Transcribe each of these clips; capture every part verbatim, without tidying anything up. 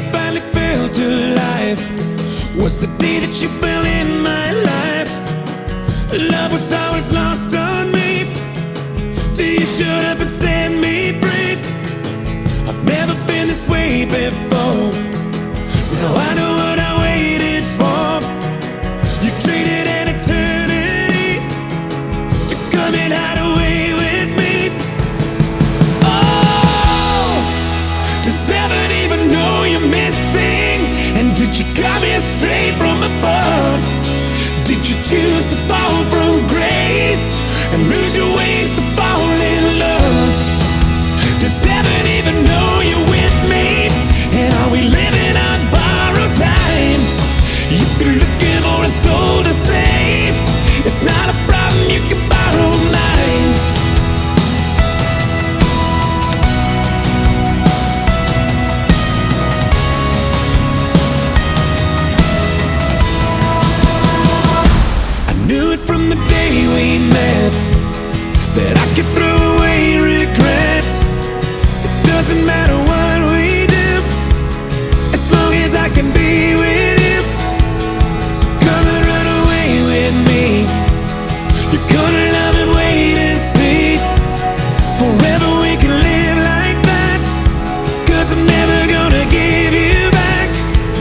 finally fell to life was the day that you fell in my life. Love was always lost on me till you showed up and set me free. I've never been this way before. Now I know what I waited for. You traded an eternity to come and hide away with me. Oh, does heaven even know you're missing? And did you come here straight from above? Did you choose to fall from grace and lose your wings to fall in love? Does heaven even know you're with me? And are we living on borrowed time? If you're looking for a soul to save, it's not a problem, you can borrow mine. I knew it from the day we met that I could throw away regret. It doesn't matter what we do as long as I can be with you. So come and run away with me. You're gonna love and wait and see. Forever we can live like that, 'cause I'm never gonna give you back.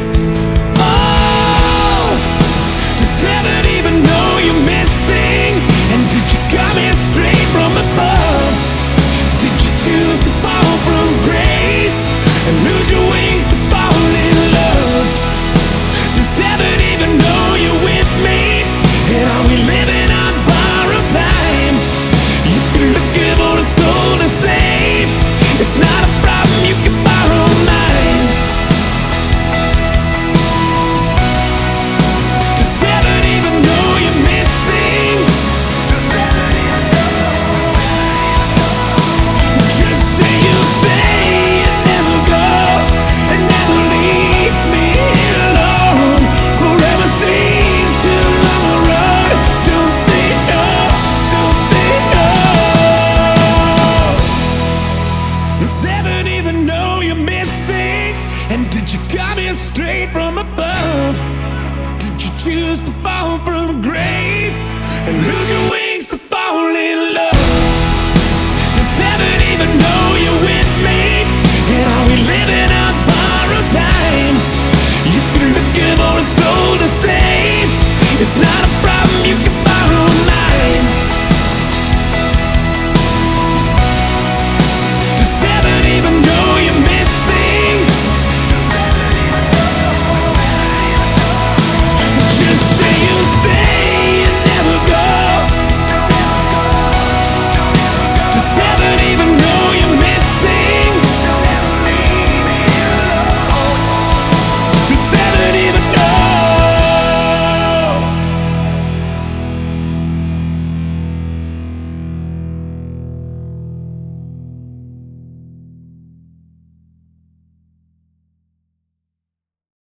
Oh, does heaven even know you're missing? And did you come here straight from above? Did you choose to fall from grace and lose your wings to fall in love? Does heaven even know you're with me? And are we living on borrowed time? If you're looking for a soul to save, it's not a problem, you can borrow mine. Does heaven even know you're missing? Just say you'll stay and never go, and never leave me alone. Forever seems too long a road. Don't they know? Don't they know? Does heaven even know you're missing? And did you come here straight from above? Did you choose to fall from grace?